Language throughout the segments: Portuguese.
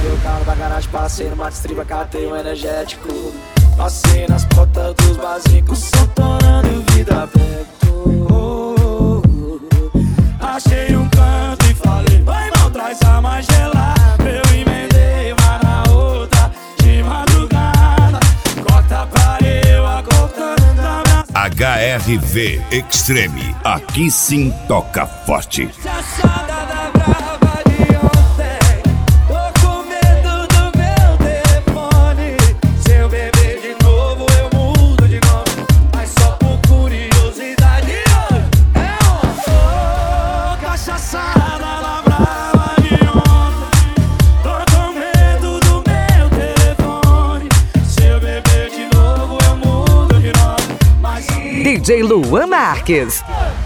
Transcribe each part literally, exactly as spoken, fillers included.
Peguei o carro da garagem, passei numa distriba, catei um energético. Passei nas portas dos basicos, só tornando vida perto. Oh, oh, oh. Achei um canto e falei, vai irmão, traz a mais gelada. Eu emendei uma na outra, de madrugada. Corta pra eu, acordando da minha... H R V Extreme, aqui sim toca forte. Chachada da brava de ontem, tô com medo do meu telefone. Se eu beber de novo eu mudo de nome, mas só por curiosidade hoje é um oh, cachaçada da brava de ontem. Tô com medo do meu telefone. Se eu beber de novo eu mudo de nome, mas só... D J Luan Marques.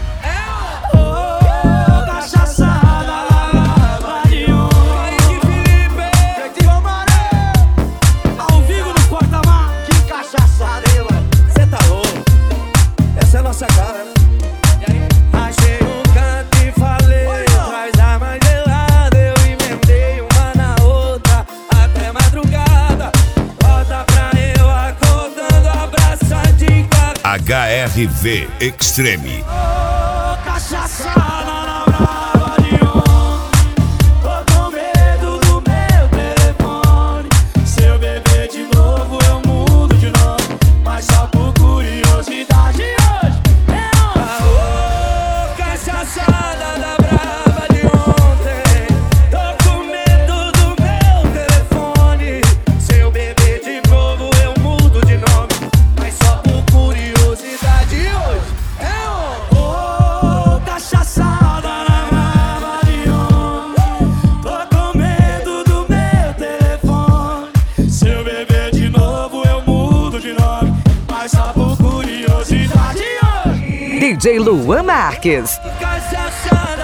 H R V Extreme. Oh, cachaçada na brava de ontem. Tô com medo do meu telefone. Se eu beber de novo eu mudo de nome, mas só por curiosidade hoje é ontem. Oh, cachaçada da brava de ontem. Tô com medo do meu telefone. Se eu beber de novo eu mudo de nome, mas só por curiosidade hoje é um oh, cachaçada na brava de ontem. Tô com medo do meu telefone. Se eu beber de novo eu mudo de nome, mas só por curiosidade hoje. D J Luan Marques. Cachaçada